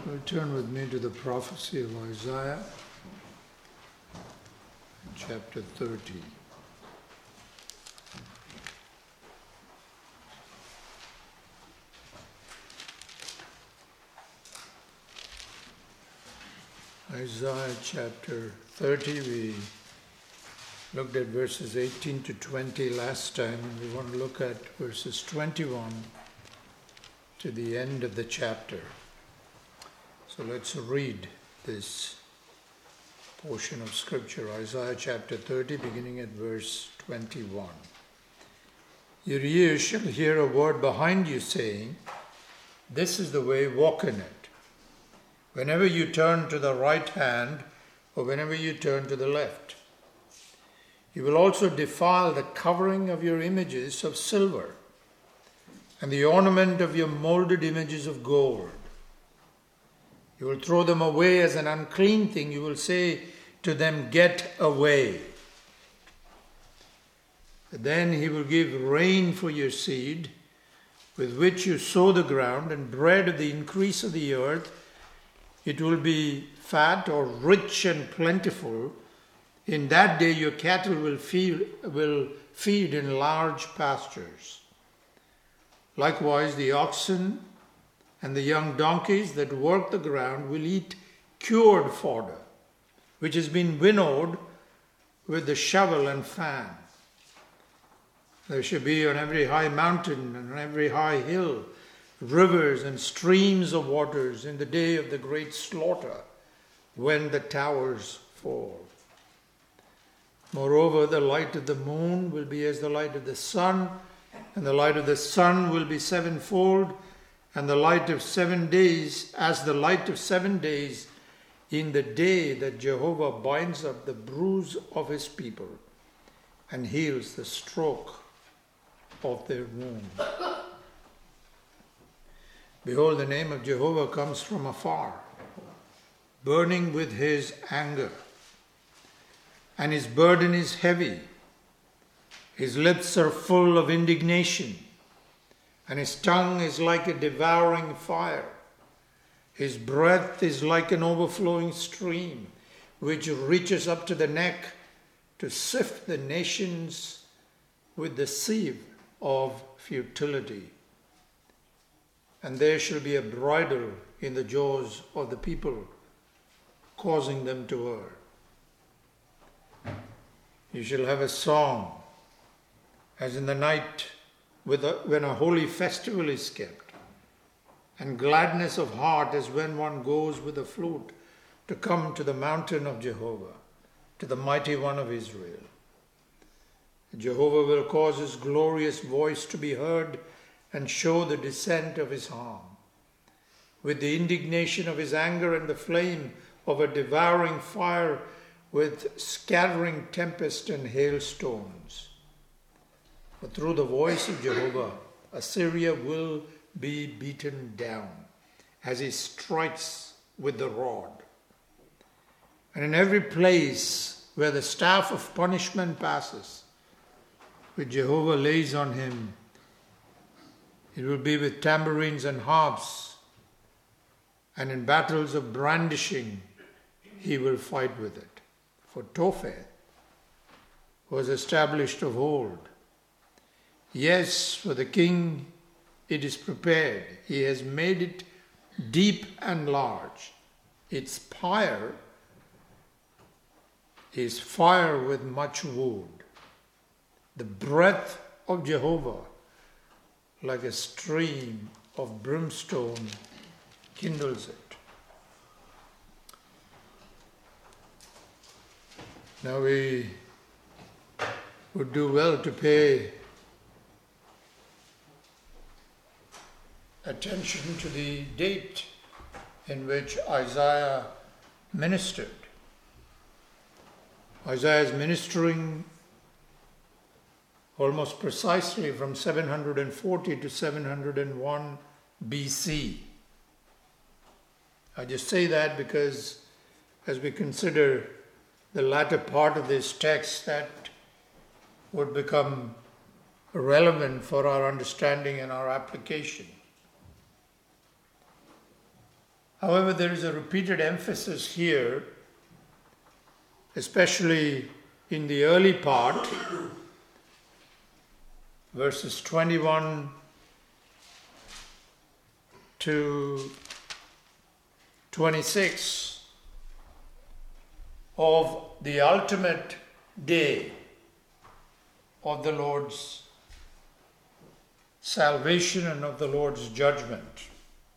Well, turn with me to the prophecy of Isaiah, chapter 30. Isaiah chapter 30, we looked at verses 18 to 20 last time, and we want to look at verses 21 to the end of the chapter. So let's read this portion of Scripture, Isaiah chapter 30, beginning at verse 21. Your ears shall hear a word behind you saying, "This is the way, walk in it." Whenever you turn to the right hand, or whenever you turn to the left. You will also defile the covering of your images of silver, and the ornament of your molded images of gold. You will throw them away as an unclean thing. You will say to them, "Get away." Then he will give rain for your seed, with which you sow the ground, and bread of the increase of the earth. It will be fat or rich and plentiful. In that day your cattle will feed in large pastures. Likewise the oxen and the young donkeys that work the ground will eat cured fodder, which has been winnowed with the shovel and fan. There shall be on every high mountain and on every high hill rivers and streams of waters in the day of the great slaughter, when the towers fall. Moreover, the light of the moon will be as the light of the sun, and the light of the sun will be sevenfold, and the light of 7 days as the light of 7 days, in the day that Jehovah binds up the bruise of his people and heals the stroke of their wound. Behold, the name of Jehovah comes from afar, burning with his anger, and his burden is heavy. His lips are full of indignation, and his tongue is like a devouring fire. His breath is like an overflowing stream, which reaches up to the neck to sift the nations with the sieve of futility. And there shall be a bridle in the jaws of the people, causing them to err. You shall have a song, as in the night when a holy festival is kept, and gladness of heart as when one goes with a flute to come to the mountain of Jehovah, to the mighty one of Israel. Jehovah will cause his glorious voice to be heard and show the descent of his arm, with the indignation of his anger and the flame of a devouring fire, with scattering tempest and hailstones. But through the voice of Jehovah, Assyria will be beaten down as he strikes with the rod. And in every place where the staff of punishment passes, which Jehovah lays on him, it will be with tambourines and harps, and in battles of brandishing he will fight with it. For Topheth was established of old. Yes, for the king it is prepared. He has made it deep and large. Its pyre is fire with much wood. The breath of Jehovah, like a stream of brimstone, kindles it. Now we would do well to pay attention to the date in which Isaiah ministered. Isaiah is ministering almost precisely from 740 to 701 BC. I just say that because as we consider the latter part of this text, that would become relevant for our understanding and our application. However, there is a repeated emphasis here, especially in the early part, verses 21 to 26, of the ultimate day of the Lord's salvation and of the Lord's judgment.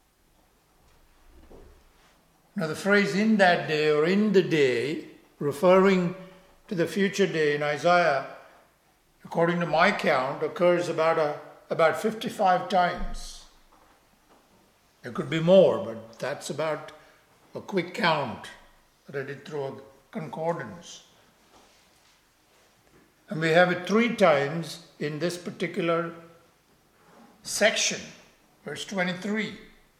Now, the phrase "in that day" or "in the day," referring to the future day in Isaiah, according to my count, occurs about 55 times. There could be more, but that's about a quick count that I did through a concordance. And we have it 3 times in this particular section, verse 23.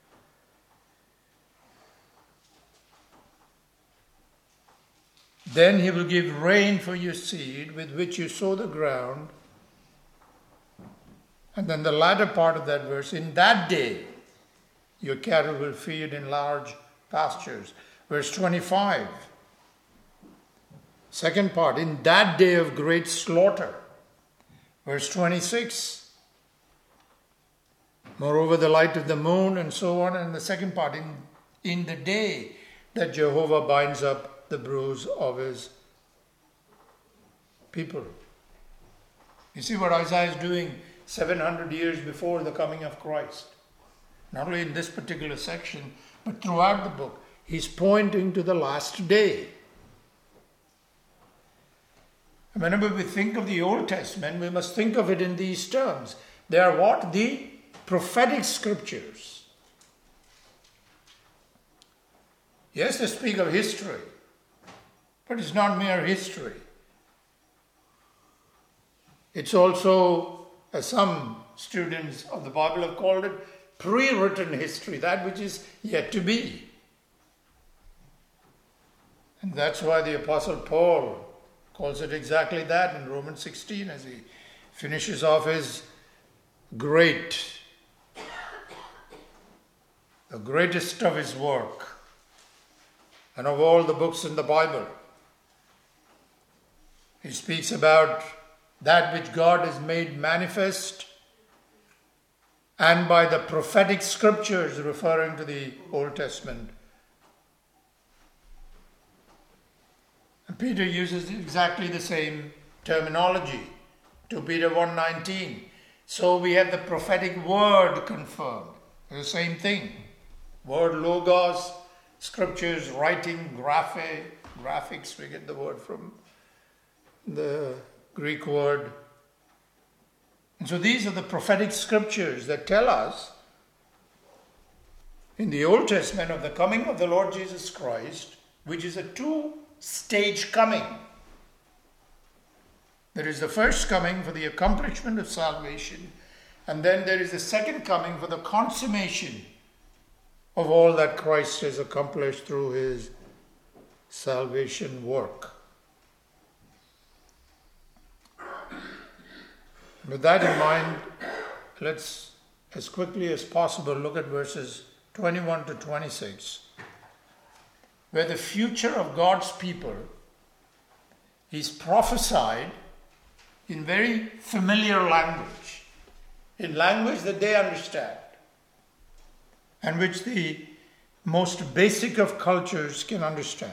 Then he will give rain for your seed with which you sow the ground. And then the latter part of that verse, in that day your cattle will feed in large pastures. Verse 25. Second part, in that day of great slaughter. Verse 26. Moreover, the light of the moon, and so on. And the second part, in the day that Jehovah binds up the bruise of his people. You see what Isaiah is doing 700 years before the coming of Christ. Not only in this particular section, but throughout the book. He's pointing to the last day. And whenever we think of the Old Testament, we must think of it in these terms. They are what? The prophetic scriptures. Yes, they speak of history, but it's not mere history. It's also, as some students of the Bible have called it, pre-written history, that which is yet to be. And that's why the Apostle Paul calls it exactly that in Romans 16 as he finishes off his the greatest of his work and of all the books in the Bible. He speaks about that which God has made manifest and by the prophetic scriptures, referring to the Old Testament. And Peter uses exactly the same terminology. 2 Peter 1:19. So we have the prophetic word confirmed. The same thing. Word logos, scriptures, writing, graphics, we get the word from the Greek word. And so these are the prophetic scriptures that tell us in the Old Testament of the coming of the Lord Jesus Christ, which is a 2-stage coming. There is the first coming for the accomplishment of salvation, and then there is the second coming for the consummation of all that Christ has accomplished through his salvation work. With that in mind, let's, as quickly as possible, look at verses 21 to 26, where the future of God's people is prophesied in very familiar language, in language that they understand, and which the most basic of cultures can understand.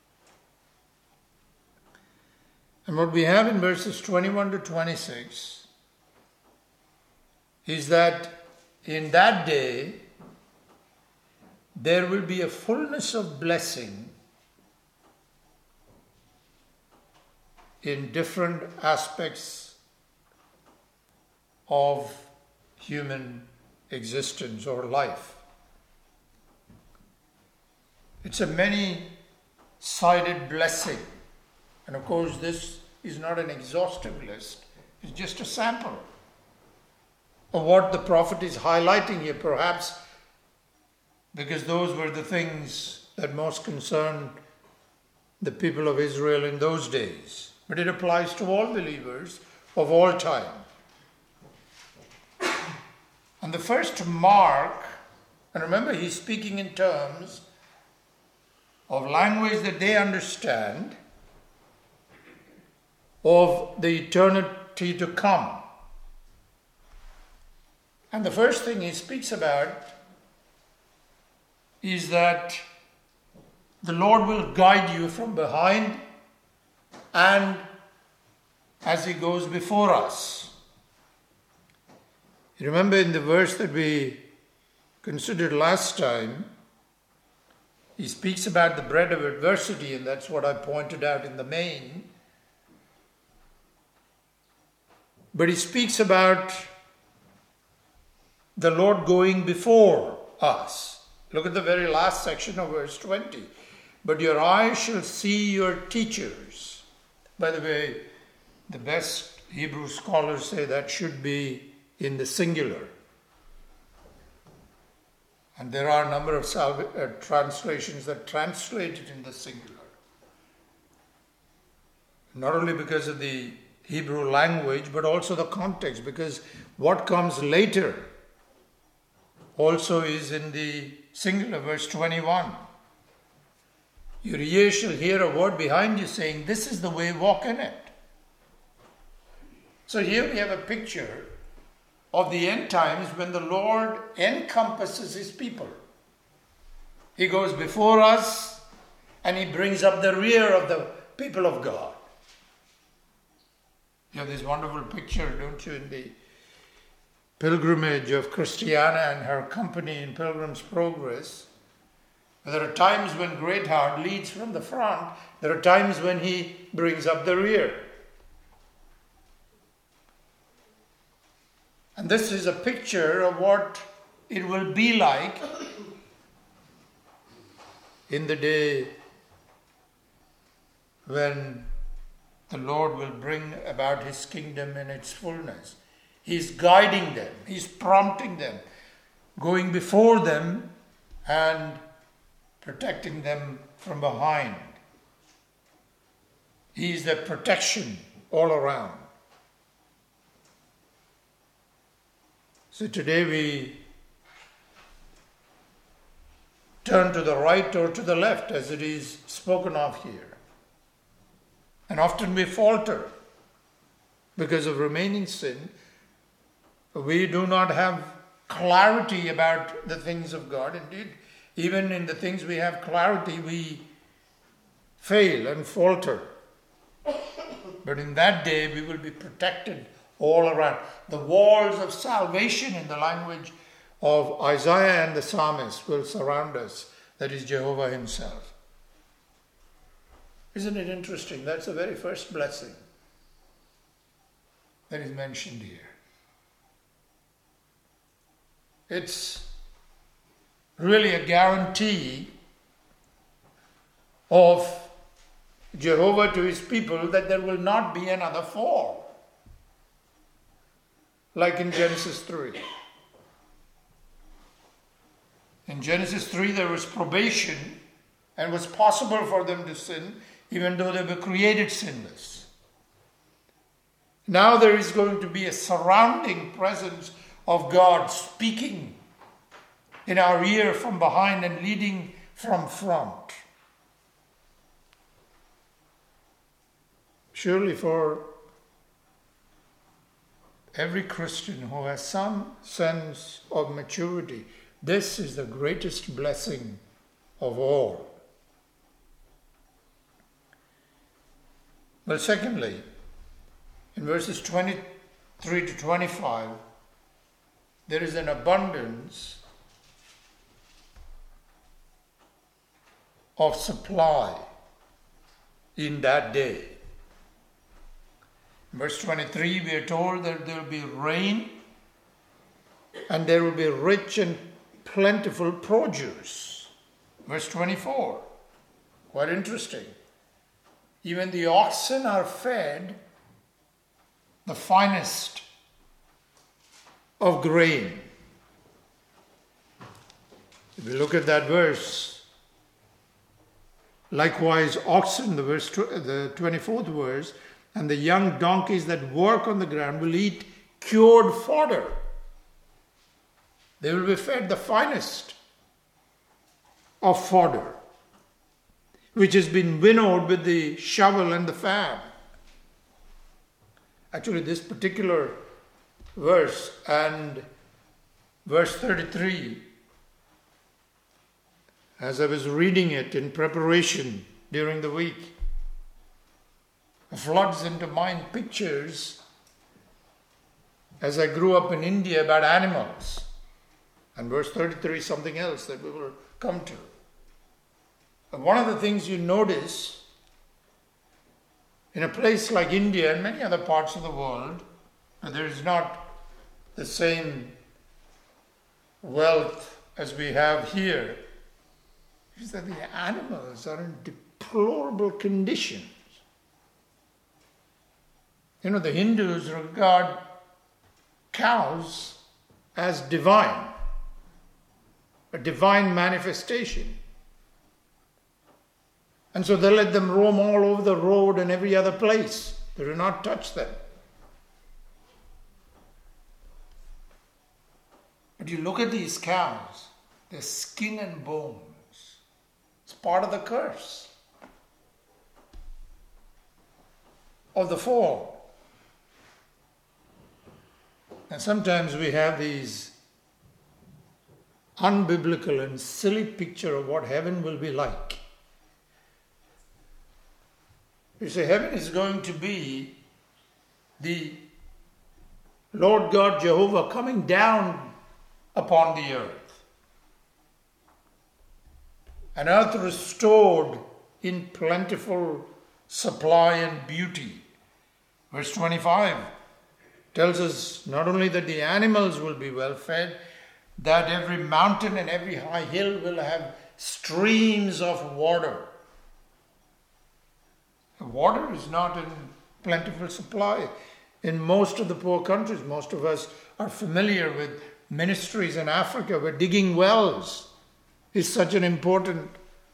And what we have in verses 21 to 26 is that in that day there will be a fullness of blessing in different aspects of human existence or life. It's a many-sided blessing. And of course, this is not an exhaustive list. It's just a sample of what the prophet is highlighting here, perhaps because those were the things that most concerned the people of Israel in those days. But it applies to all believers of all time. And the first mark And remember, he's speaking in terms of language that they understand, of the eternity to come. And the first thing he speaks about is that the Lord will guide you from behind and as he goes before us. You remember in the verse that we considered last time, he speaks about the bread of adversity, and that's what I pointed out in the main. But he speaks about the Lord going before us. Look at the very last section of verse 20. But your eyes shall see your teachers. By the way, the best Hebrew scholars say that should be in the singular. And there are a number of translations that translate it in the singular. Not only because of the Hebrew language, but also the context, because what comes later also is in the singular, verse 21. Your ears shall hear a word behind you saying, this is the way, walk in it. So here we have a picture of the end times when the Lord encompasses his people. He goes before us and he brings up the rear of the people of God. You have this wonderful picture, don't you, in the pilgrimage of Christiana and her company in Pilgrim's Progress. There are times when Greatheart leads from the front. There are times when he brings up the rear. And this is a picture of what it will be like in the day when the Lord will bring about his kingdom in its fullness. He's guiding them. He's prompting them, going before them and protecting them from behind. He is their protection all around. So today we turn to the right or to the left as it is spoken of here. And often we falter because of remaining sin. We do not have clarity about the things of God. Indeed, even in the things we have clarity, we fail and falter. But in that day, we will be protected all around. The walls of salvation, in the language of Isaiah and the psalmist, will surround us. That is Jehovah himself. Isn't it interesting? That's the very first blessing that is mentioned here. It's really a guarantee of Jehovah to his people that there will not be another fall, like in Genesis 3. In Genesis 3 there was probation and it was possible for them to sin even though they were created sinless. Now there is going to be a surrounding presence of God speaking in our ear from behind and leading from front. Surely for every Christian who has some sense of maturity, this is the greatest blessing of all. Well, secondly, in verses 23 to 25, there is an abundance of supply in that day. In verse 23, we are told that there will be rain and there will be rich and plentiful produce. Verse 24, quite interesting. Even the oxen are fed the finest of grain. If we look at that verse, likewise oxen, the 24th verse, and the young donkeys that work on the ground will eat cured fodder. They will be fed the finest of fodder, which has been winnowed with the shovel and the fan. Actually, this particular verse and verse 33, as I was reading it in preparation during the week, floods into mind pictures as I grew up in India about animals. And verse 33 is something else that we will come to. And one of the things you notice in a place like India and many other parts of the world, there is not the same wealth as we have here, is that the animals are in deplorable conditions. You know, the Hindus regard cows as divine, a divine manifestation. And so they let them roam all over the road and every other place. They do not touch them. But you look at these cows, they're skin and bones. It's part of the curse of the fall. And sometimes we have these unbiblical and silly picture of what heaven will be like. You say heaven is going to be the Lord God Jehovah coming down upon the earth. An earth restored in plentiful supply and beauty. Verse 25 tells us not only that the animals will be well fed, that every mountain and every high hill will have streams of water. Water is not in plentiful supply in most of the poor countries. Most of us are familiar with ministries in Africa where digging wells is such an important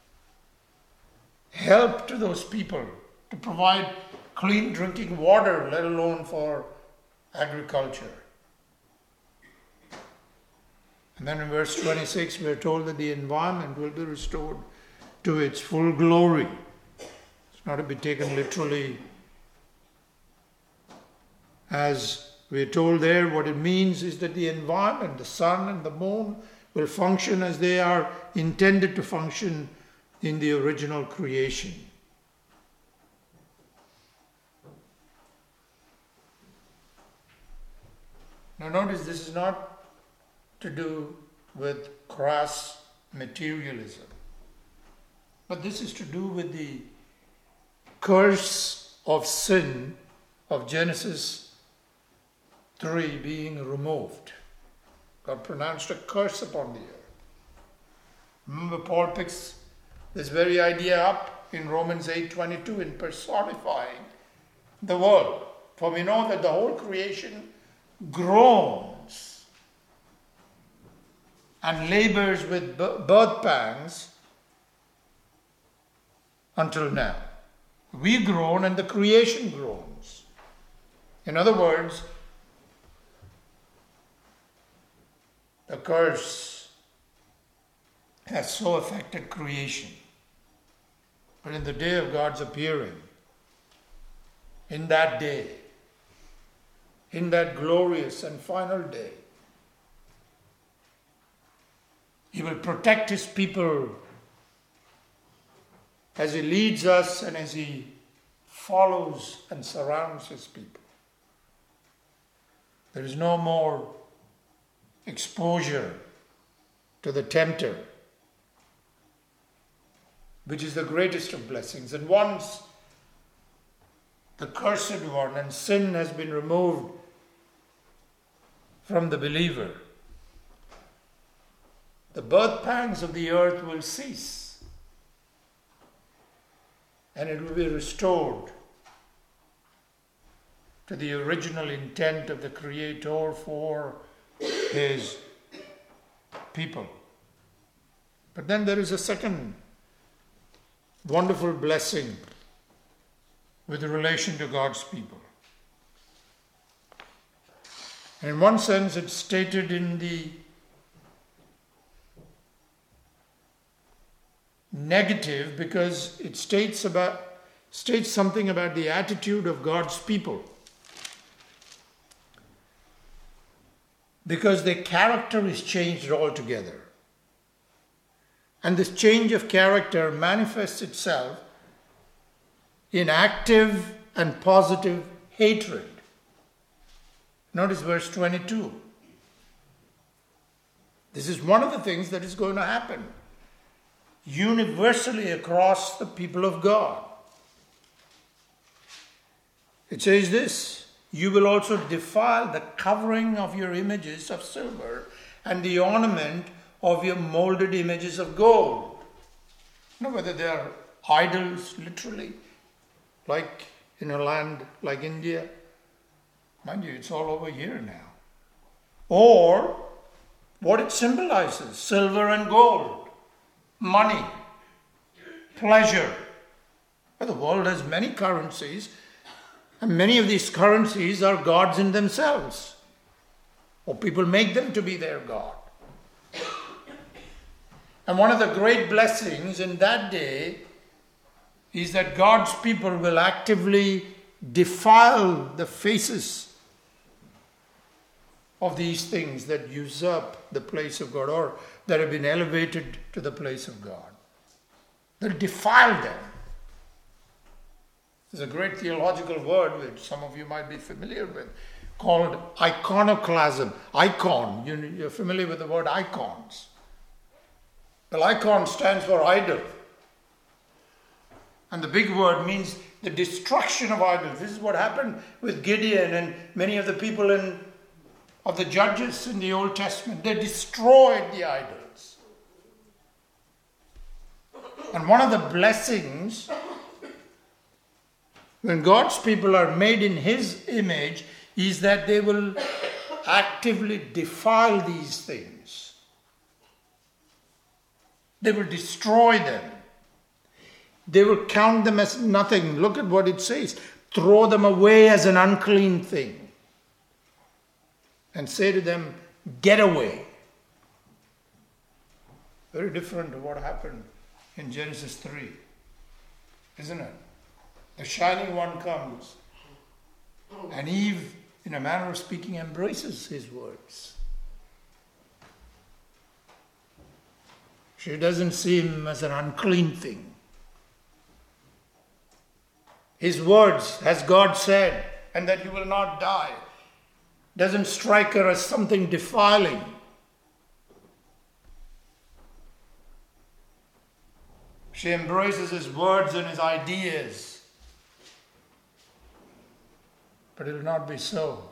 help to those people to provide clean drinking water, let alone for agriculture. And then in verse 26 we are told that the environment will be restored to its full glory. It's not to be taken literally. As we are told there, what it means is that the environment, the sun and the moon, will function as they are intended to function in the original creation. Now notice this is not to do with crass materialism, but this is to do with the curse of sin of Genesis 3 being removed. God pronounced a curse upon the earth. Remember, Paul picks this very idea up in Romans 8:22 in personifying the world. For we know that the whole creation groans and labors with birth pangs until now. We groan and the creation groans. In other words, the curse has so affected creation. But in the day of God's appearing, in that day, in that glorious and final day, He will protect His people as He leads us and as He follows and surrounds His people. There is no more exposure to the tempter, which is the greatest of blessings. And once the cursed one and sin has been removed from the believer, the birth pangs of the earth will cease and it will be restored to the original intent of the Creator for His people. But then there is a second wonderful blessing with relation to God's people. And in one sense, it's stated in the negative because it states something about the attitude of God's people. Because their character is changed altogether. And this change of character manifests itself in active and positive hatred. Notice verse 22. This is one of the things that is going to happen universally across the people of God. It says this: you will also defile the covering of your images of silver and the ornament of your molded images of gold. You know, whether they are idols, literally, like in a land like India. Mind you, it's all over here now. Or what it symbolizes: silver and gold, money, pleasure. Well, the world has many currencies, and many of these currencies are gods in themselves, or people make them to be their god. And one of the great blessings in that day is that God's people will actively defile the faces of these things that usurp the place of God or that have been elevated to the place of God. They'll defile them. There's a great theological word which some of you might be familiar with called iconoclasm. Icon. You're familiar with the word icons. Well, icon stands for idol. And the big word means the destruction of idols. This is what happened with Gideon and many of the people of the judges in the Old Testament. They destroyed the idols. And one of the blessings when God's people are made in His image is that they will actively defile these things. They will destroy them. They will count them as nothing. Look at what it says. Throw them away as an unclean thing. And say to them, get away. Very different to what happened in Genesis 3. Isn't it? The shining one comes. And Eve, in a manner of speaking, embraces his words. She doesn't see him as an unclean thing. His words, as God said, and that you will not die, doesn't strike her as something defiling. She embraces his words and his ideas. But it will not be so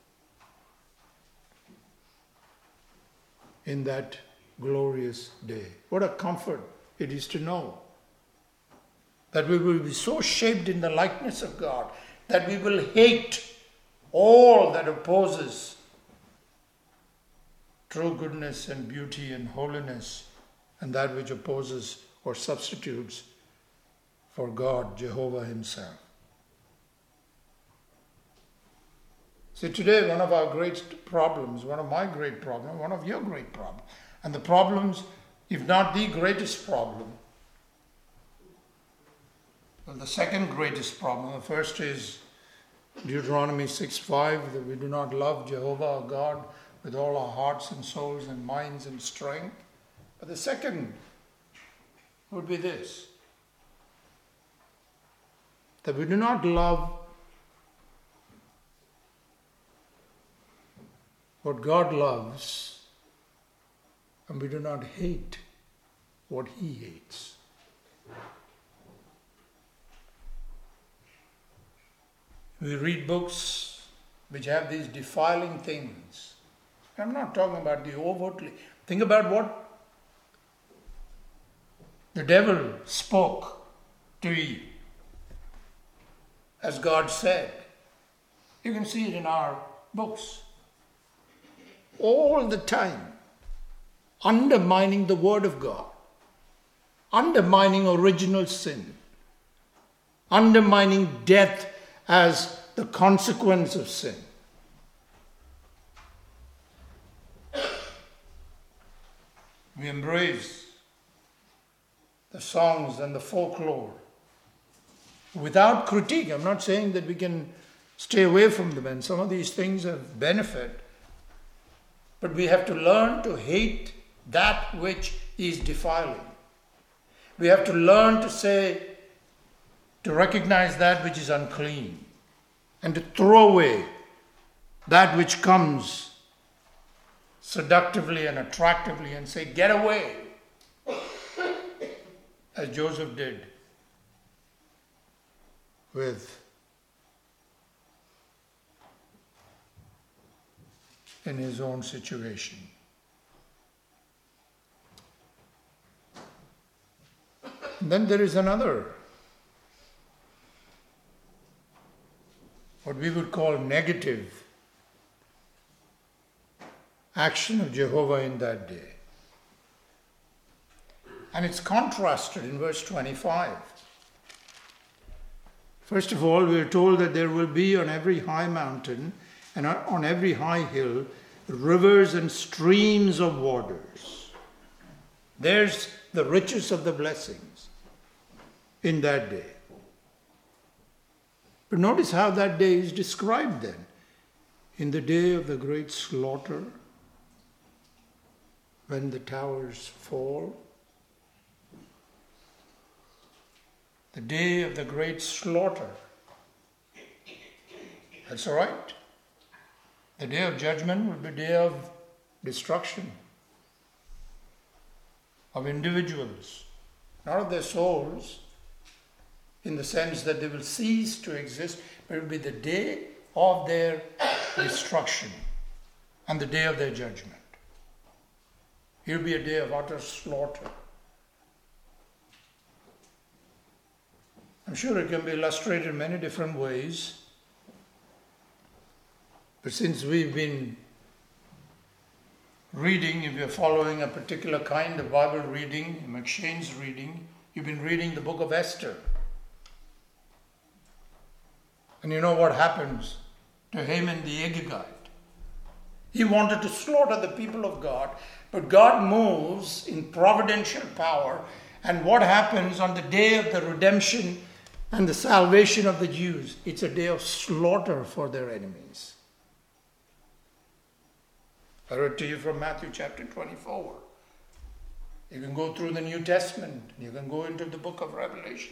in that glorious day. What a comfort it is to know that we will be so shaped in the likeness of God that we will hate all that opposes true goodness and beauty and holiness, and that which opposes or substitutes for God, Jehovah Himself. See, today one of our great problems, one of my great problems, one of your great problems, and the problems, if not the greatest problem, well, the second greatest problem, the first is Deuteronomy 6:5, that we do not love Jehovah our God with all our hearts and souls and minds and strength. But the second would be this, that we do not love what God loves, and we do not hate what He hates. We read books which have these defiling things. I'm not talking about the overtly. Think about what the devil spoke to Eve. As God said. You can see it in our books. All the time. Undermining the Word of God. Undermining original sin. Undermining death as the consequence of sin. We embrace the songs and the folklore, without critique. I'm not saying that we can stay away from them, and some of these things have benefit, but we have to learn to hate that which is defiling. We have to learn to recognize that which is unclean, and to throw away that which comes seductively and attractively and say, get away, as Joseph did in his own situation. And then there is another, what we would call negative action of Jehovah in that day. And it's contrasted in verse 25. First of all, we are told that there will be on every high mountain and on every high hill rivers and streams of waters. There's the riches of the blessings in that day. But notice how that day is described then. In the day of the great slaughter, when the towers fall. The day of the great slaughter. That's all right. The day of judgment will be a day of destruction of individuals, not of their souls, in the sense that they will cease to exist, but it will be the day of their destruction and the day of their judgment. It will be a day of utter slaughter. I'm sure it can be illustrated in many different ways. But since we've been reading, if you're following a particular kind of Bible reading, McShane's reading, you've been reading the book of Esther. And you know what happens to Haman the Agagite. He wanted to slaughter the people of God, but God moves in providential power. And what happens on the day of the redemption and the salvation of the Jews? It's a day of slaughter for their enemies. I read to you from Matthew chapter 24. You can go through the New Testament. You can go into the book of Revelation.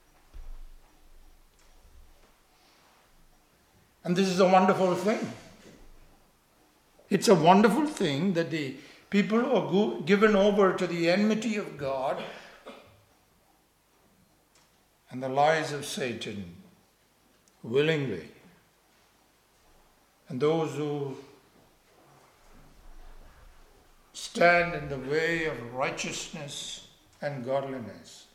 And this is a wonderful thing. It's a wonderful thing that the people who are given over to the enmity of God and the lies of Satan willingly, and those who stand in the way of righteousness and godliness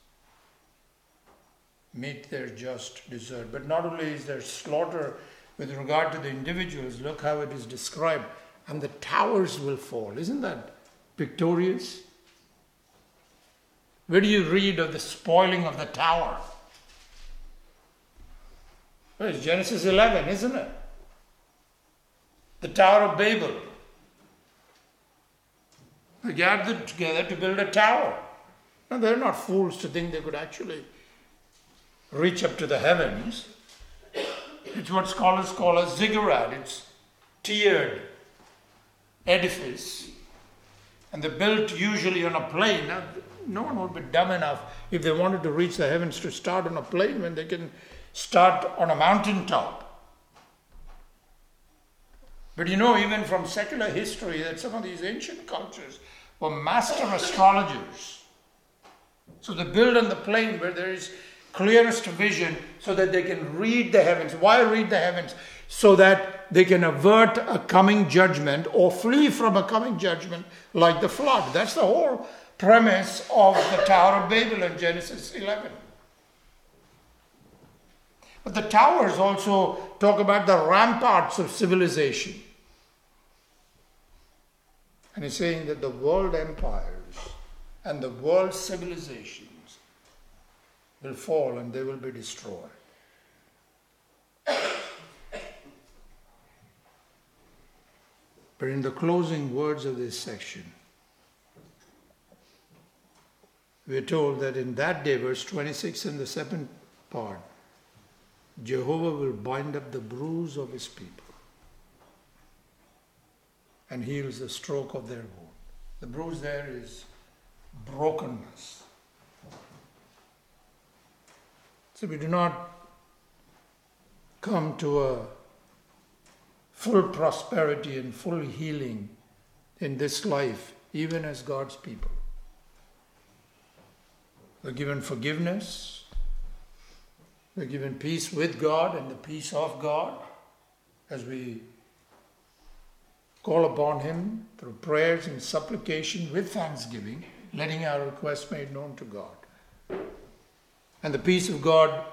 meet their just desert. But not only is there slaughter with regard to the individuals, look how it is described. And the towers will fall. Isn't that pictorial? Where do you read of the spoiling of the tower? Well, it's Genesis 11, isn't it? The Tower of Babel. They gathered together to build a tower. Now, they're not fools to think they could actually reach up to the heavens. It's what scholars call a ziggurat. It's tiered edifice. And they're built usually on a plane. Now, no one would be dumb enough if they wanted to reach the heavens to start on a plane when they can start on a mountaintop. But you know, even from secular history, that some of these ancient cultures were master astrologers. So they build on the plane where there is clearest vision so that they can read the heavens. Why read the heavens? So that they can avert a coming judgment or flee from a coming judgment like the flood. That's the whole premise of the Tower of Babel in Genesis 11. But the towers also talk about the ramparts of civilization. And he's saying that the world empires and the world civilizations will fall and they will be destroyed. But in the closing words of this section, we are told that in that day, verse 26 in the second part, Jehovah will bind up the bruise of his people and heals the stroke of their wound. The bruise there is brokenness. So we do not come to a full prosperity and full healing in this life, even as God's people. We're given forgiveness. We're given peace with God and the peace of God as we call upon Him through prayers and supplication with thanksgiving, letting our requests made known to God. And the peace of God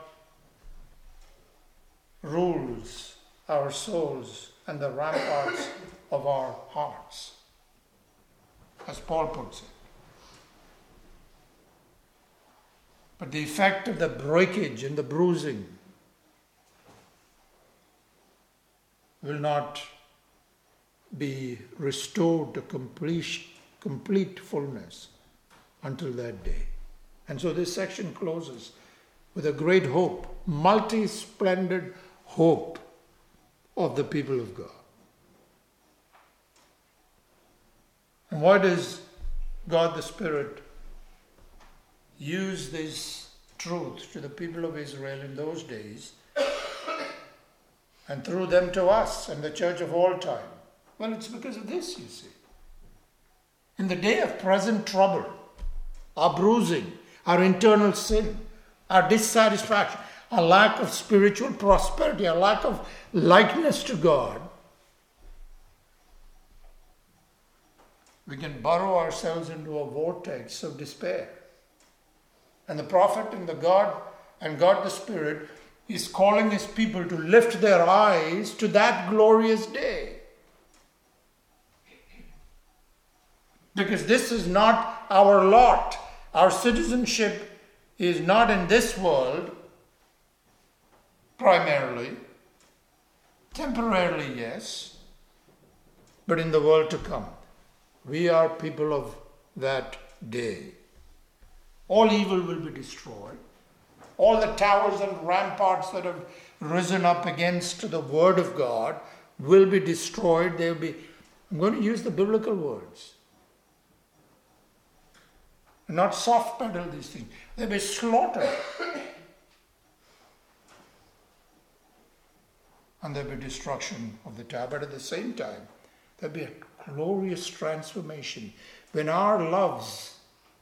rules our souls and the ramparts of our hearts, as Paul puts it. But the effect of the breakage and the bruising will not be restored to complete fullness until that day. And so this section closes with a great hope, multi-splendid hope of the people of God. And why does God the Spirit use this truth to the people of Israel in those days and through them to us and the church of all time? Well, it's because of this, you see. In the day of present trouble, our bruising, our internal sin, our dissatisfaction, our lack of spiritual prosperity, our lack of likeness to God, we can burrow ourselves into a vortex of despair. And the prophet and God the Spirit is calling his people to lift their eyes to that glorious day. Because this is not our lot. Our citizenship is not in this world, primarily. Temporarily, yes, but in the world to come. We are people of that day. All evil will be destroyed. All the towers and ramparts that have risen up against the word of God will be destroyed. They'll be, I'm going to use the biblical words. Not soft pedal these things. They'll be slaughtered. And there'll be destruction of the tower. But at the same time, there'll be a glorious transformation when our loves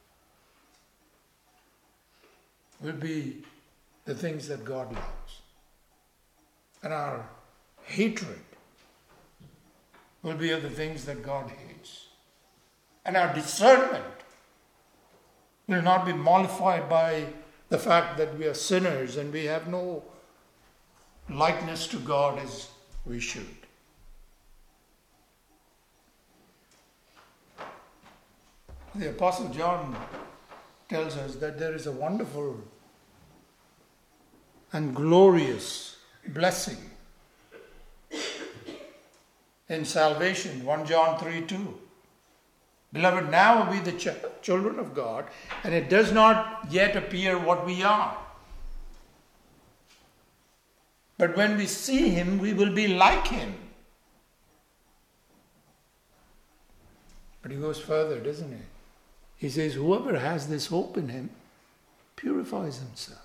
will be the things that God loves. And our hatred will be of the things that God hates. And our discernment will not be mollified by the fact that we are sinners and we have no likeness to God as we should. The Apostle John tells us that there is a wonderful and glorious blessing in salvation. 1 John 3:2. Beloved, now are we the children of God, and it does not yet appear what we are. But when we see Him, we will be like Him. But he goes further, doesn't he? He says, whoever has this hope in Him purifies himself.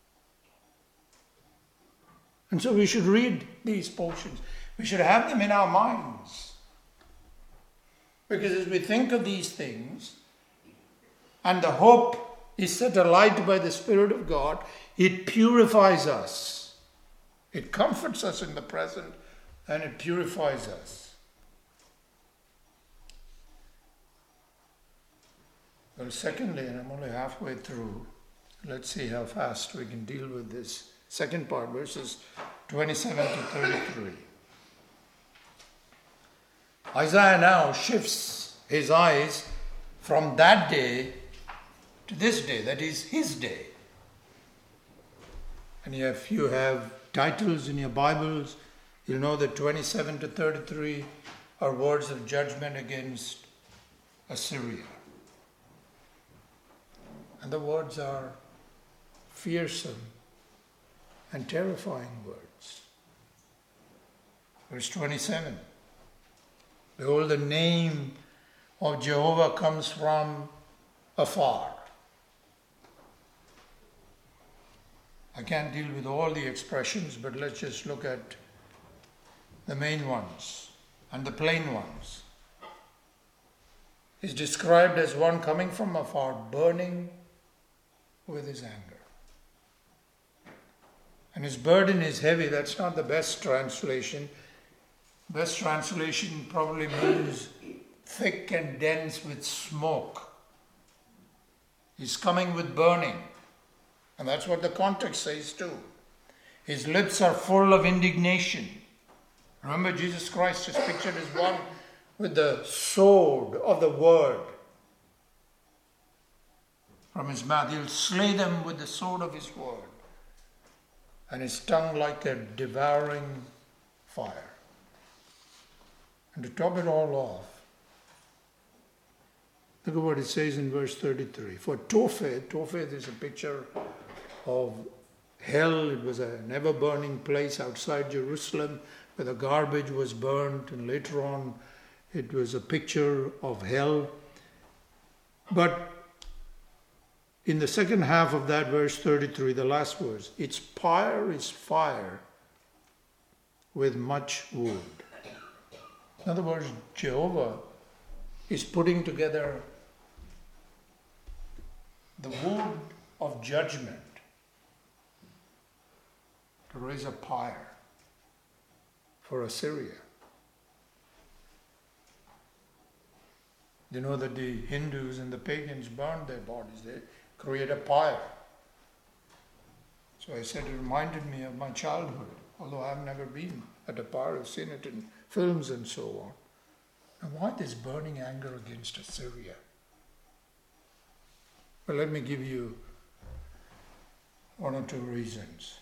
And so we should read these portions. We should have them in our minds. Because as we think of these things, and the hope is set alight by the Spirit of God, it purifies us. It comforts us in the present, and it purifies us. Well, secondly, and I'm only halfway through, let's see how fast we can deal with this second part, verses 27 to 33. Isaiah now shifts his eyes from that day to this day, that is his day. And if you have titles in your Bibles, you'll know that 27 to 33 are words of judgment against Assyria. And And the words are fearsome and terrifying words. Verse 27. Behold, the name of Jehovah comes from afar. I can't deal with all the expressions, but let's just look at the main ones and the plain ones. He's described as one coming from afar, burning with his anger. And his burden is heavy. That's not the best translation. Best translation probably means thick and dense with smoke. He's coming with burning. And that's what the context says too. His lips are full of indignation. Remember, Jesus Christ is pictured as one with the sword of the word from his mouth. He'll slay them with the sword of his word. And his tongue like a devouring fire. And to top it all off, look at what it says in verse 33. For Tophet is a picture of hell. It was an ever-burning place outside Jerusalem where the garbage was burnt, and later on it was a picture of hell. But in the second half of that verse 33, the last verse, its pyre is fire with much wood. In other words, Jehovah is putting together the wood of judgment to raise a pyre for Assyria. You know that the Hindus and the pagans burn their bodies. They create a pyre. So I said it reminded me of my childhood, although I've never been at a pyre. I've seen it in films and so on. Now why this burning anger against Assyria? Well, let me give you one or two reasons.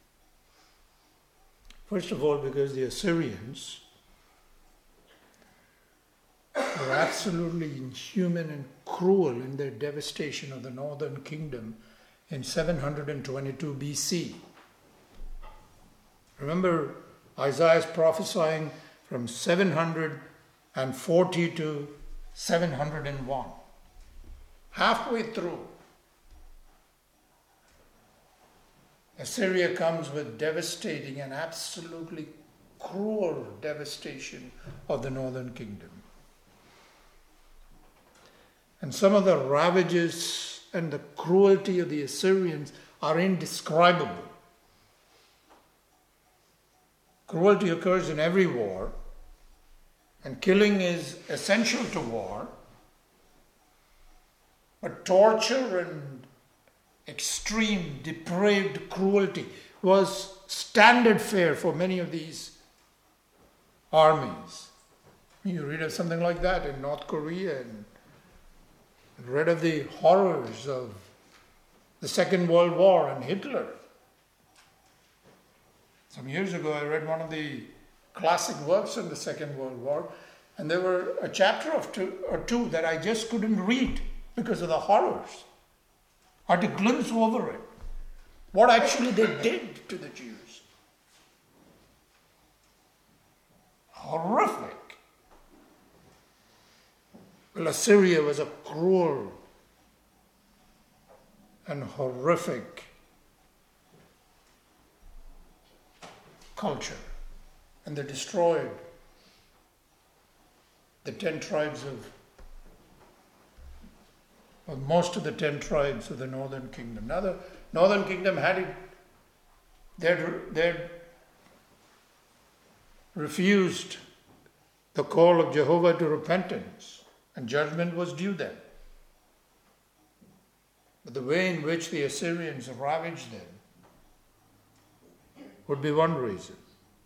First of all, because the Assyrians were absolutely inhuman and cruel in their devastation of the northern kingdom in 722 BC. Remember, Isaiah is prophesying from 740 to 701. Halfway through, Assyria comes with devastating and absolutely cruel devastation of the northern kingdom. And some of the ravages and the cruelty of the Assyrians are indescribable. Cruelty occurs in every war, and killing is essential to war. But torture and extreme, depraved cruelty was standard fare for many of these armies. You read of something like that in North Korea and read of the horrors of the Second World War and Hitler. Some years ago, I read one of the classic works on the Second World War, and there were a chapter or two that I just couldn't read because of the horrors. I had to glimpse over it. What actually they did to the Jews. Horrific. Well, Assyria was a cruel and horrific culture. And they destroyed the 10 tribes most of the 10 tribes of the northern kingdom. Now the northern kingdom had they'd refused the call of Jehovah to repentance, and judgment was due them. But the way in which the Assyrians ravaged them would be one reason.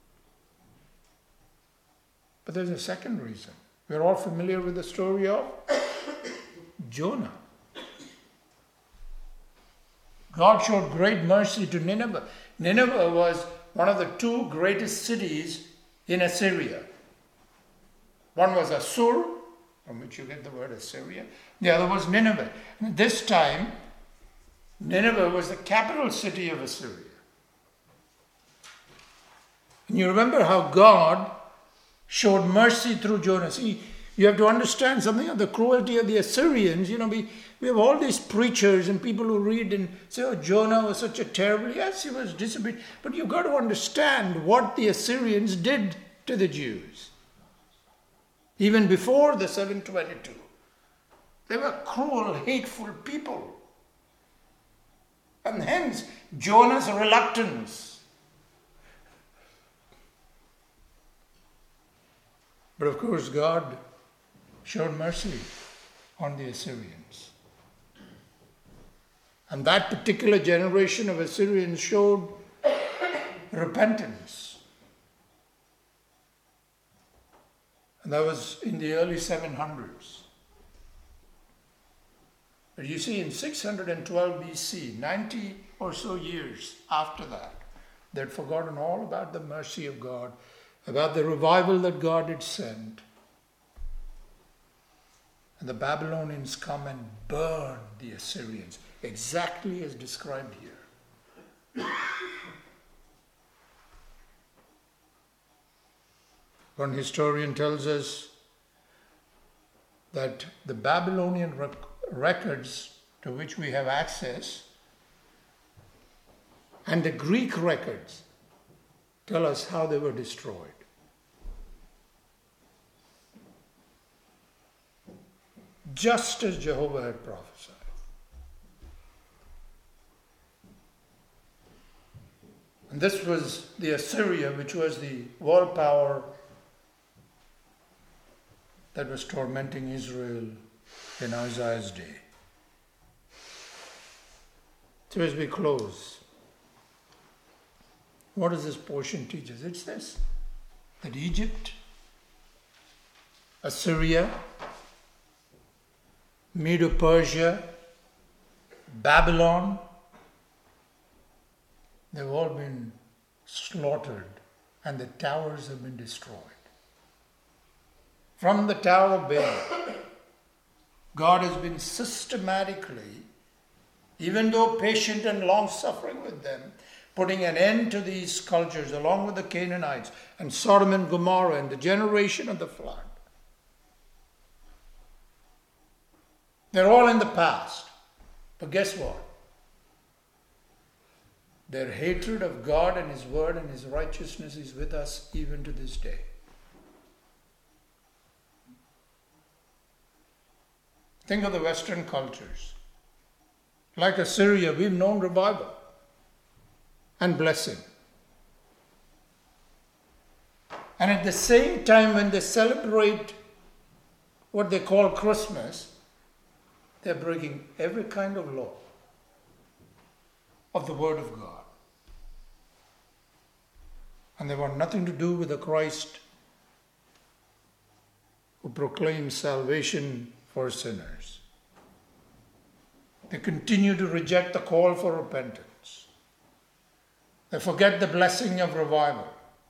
But there's a second reason. We're all familiar with the story of Jonah. God showed great mercy to Nineveh. Nineveh was one of the 2 greatest cities in Assyria. One was Assur, from which you get the word Assyria. The other was Nineveh. And this time, Nineveh was the capital city of Assyria. And you remember how God showed mercy through Jonah. See, you have to understand something of the cruelty of the Assyrians. We have all these preachers and people who read and say, oh, Jonah was such a terrible, yes, he was disobedient. But you've got to understand what the Assyrians did to the Jews. Even before the 722. They were cruel, hateful people. And hence, Jonah's reluctance. But of course, God showed mercy on the Assyrians. And that particular generation of Assyrians showed repentance. And that was in the early 700s. But you see, in 612 BC, 90 or so years after that, they'd forgotten all about the mercy of God, about the revival that God had sent. And the Babylonians come and burn the Assyrians, exactly as described here. One historian tells us that the Babylonian records to which we have access and the Greek records tell us how they were destroyed. Just as Jehovah had prophesied. And this was the Assyria, which was the world power that was tormenting Israel in Isaiah's day. So as we close, what does this portion teach us? It's this, that Egypt, Assyria, Medo-Persia, Babylon, they've all been slaughtered and the towers have been destroyed. From the Tower of Babel, God has been systematically, even though patient and long-suffering with them, putting an end to these cultures along with the Canaanites and Sodom and Gomorrah and the generation of the flood. They're all in the past. But guess what? Their hatred of God and His Word and His righteousness is with us even to this day. Think of the Western cultures. Like Assyria, we've known revival and blessing. And at the same time, when they celebrate what they call Christmas, they're breaking every kind of law of the Word of God. And they want nothing to do with the Christ who proclaims salvation for sinners. They continue to reject the call for repentance. They forget the blessing of revival.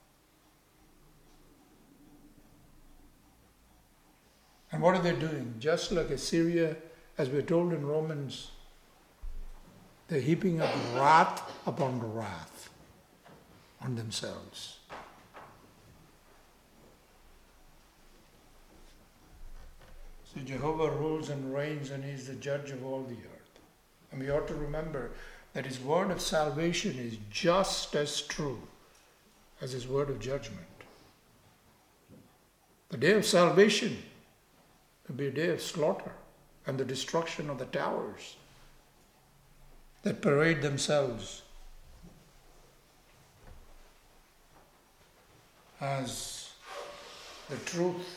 And what are they doing? Just like Assyria, as we're told in Romans, they're heaping up wrath upon wrath on themselves. So Jehovah rules and reigns, and He is the judge of all the earth. And we ought to remember that His word of salvation is just as true as His word of judgment. The day of salvation will be a day of slaughter and the destruction of the towers that parade themselves as the truth.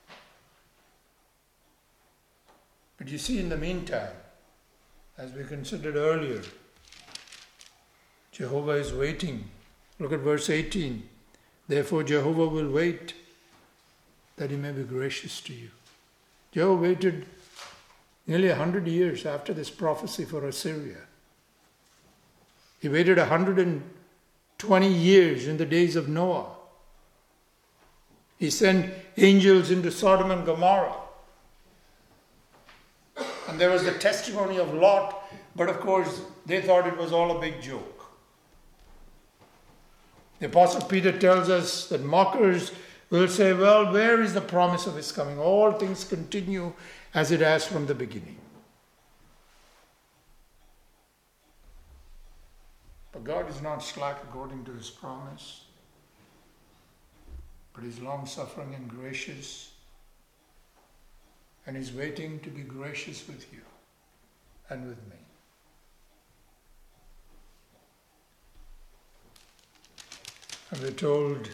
But you see, in the meantime, as we considered earlier, Jehovah is waiting. Look at verse 18. Therefore Jehovah will wait that He may be gracious to you. Jehovah waited nearly 100 years after this prophecy for Assyria. He waited 120 years in the days of Noah. He sent angels into Sodom and Gomorrah. And there was the testimony of Lot But of course, they thought it was all a big joke. The Apostle Peter tells us that mockers will say, well, where is the promise of his coming? All things continue as it has from the beginning. But God is not slack according to his promise, but he's long-suffering and gracious, and he's waiting to be gracious with you and with me. And we're told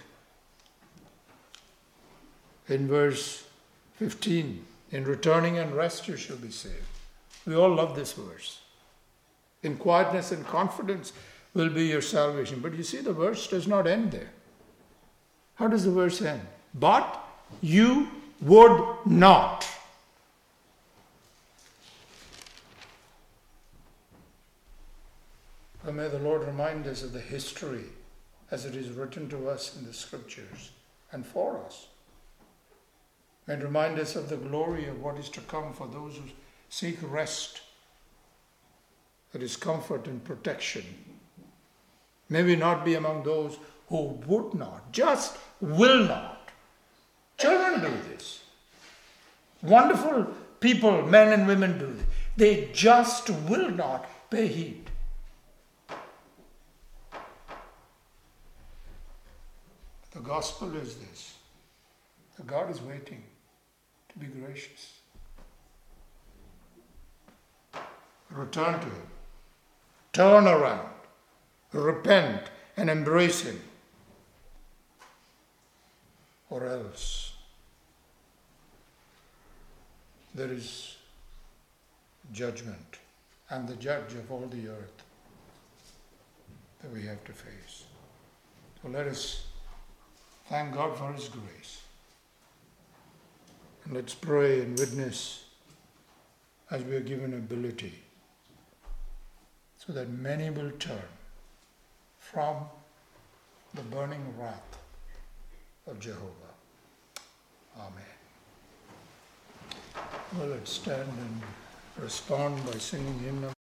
in verse 15, in returning and rest you shall be saved. We all love this verse. In quietness and confidence will be your salvation. But you see, the verse does not end there. How does the verse end? But you would not. Well, may the Lord remind us of the history as it is written to us in the scriptures and for us. And remind us of the glory of what is to come for those who seek rest, that is comfort and protection. May we not be among those who would not, just will not. Children do this. Wonderful people, men and women do this. They just will not pay heed. The gospel is this, that God is waiting to be gracious. Return to him. Turn around. Repent and embrace him. Or else there is judgment and the judge of all the earth that we have to face. So let us thank God for his grace. And let's pray and witness as we are given ability, so that many will turn from the burning wrath of Jehovah. Amen. Well, let's stand and respond by singing hymn number